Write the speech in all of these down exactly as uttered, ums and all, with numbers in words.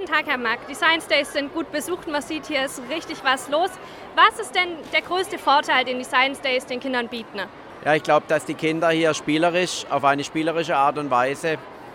Tag, Herr Mack. Die Science Days sind gut besucht und man sieht, hier ist richtig was los. Was ist denn der größte Vorteil, den die Science Days den Kindern bieten? Ja, ich glaube, dass die Kinder hier spielerisch, auf eine spielerische Art und Weise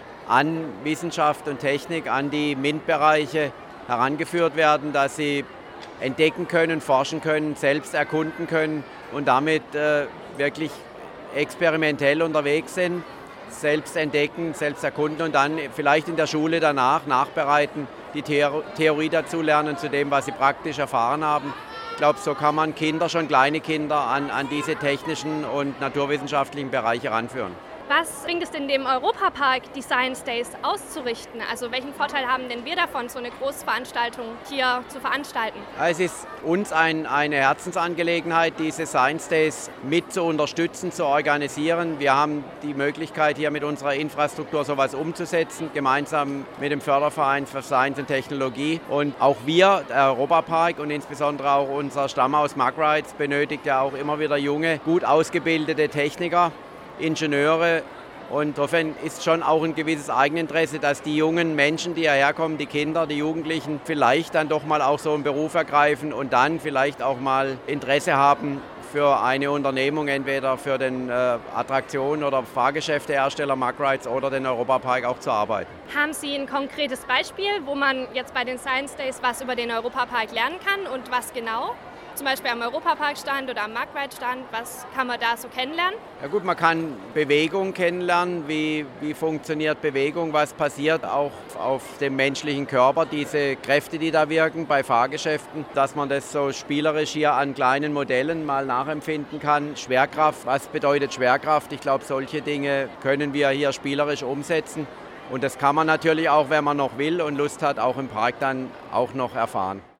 an Wissenschaft und Technik, an die MINT-Bereiche herangeführt werden, dass sie entdecken können, forschen können, selbst erkunden können und damit äh, wirklich experimentell unterwegs sind, selbst entdecken, selbst erkunden und dann vielleicht in der Schule danach nachbereiten, die Theorie dazu lernen zu dem, was sie praktisch erfahren haben. Ich glaube, so kann man Kinder, schon kleine Kinder, an, an diese technischen und naturwissenschaftlichen Bereiche heranführen. Was bringt es denn dem Europapark, die Science Days auszurichten? Also welchen Vorteil haben denn wir davon, so eine Großveranstaltung hier zu veranstalten? Es ist uns ein, eine Herzensangelegenheit, diese Science Days mit zu unterstützen, zu organisieren. Wir haben die Möglichkeit, hier mit unserer Infrastruktur sowas umzusetzen, gemeinsam mit dem Förderverein für Science und Technologie. Und auch wir, der Europapark und insbesondere auch unser Stammhaus Mack-Rides, benötigt ja auch immer wieder junge, gut ausgebildete Techniker, Ingenieure, und insofern ist schon auch ein gewisses Eigeninteresse, dass die jungen Menschen, die hierher kommen, die Kinder, die Jugendlichen, vielleicht dann doch mal auch so einen Beruf ergreifen und dann vielleicht auch mal Interesse haben für eine Unternehmung, entweder für den äh, Attraktionen- oder Fahrgeschäftehersteller Mack-Rides oder den Europapark auch zu arbeiten. Haben Sie ein konkretes Beispiel, wo man jetzt bei den Science Days was über den Europapark lernen kann und was genau? Zum Beispiel am Europapark-Stand oder am Mack-Ride-Stand, was kann man da so kennenlernen? Ja gut, man kann Bewegung kennenlernen, wie, wie funktioniert Bewegung, was passiert auch auf dem menschlichen Körper, diese Kräfte, die da wirken bei Fahrgeschäften, dass man das so spielerisch hier an kleinen Modellen mal nachempfinden kann. Schwerkraft, was bedeutet Schwerkraft? Ich glaube, solche Dinge können wir hier spielerisch umsetzen. Und das kann man natürlich auch, wenn man noch will und Lust hat, auch im Park dann auch noch erfahren.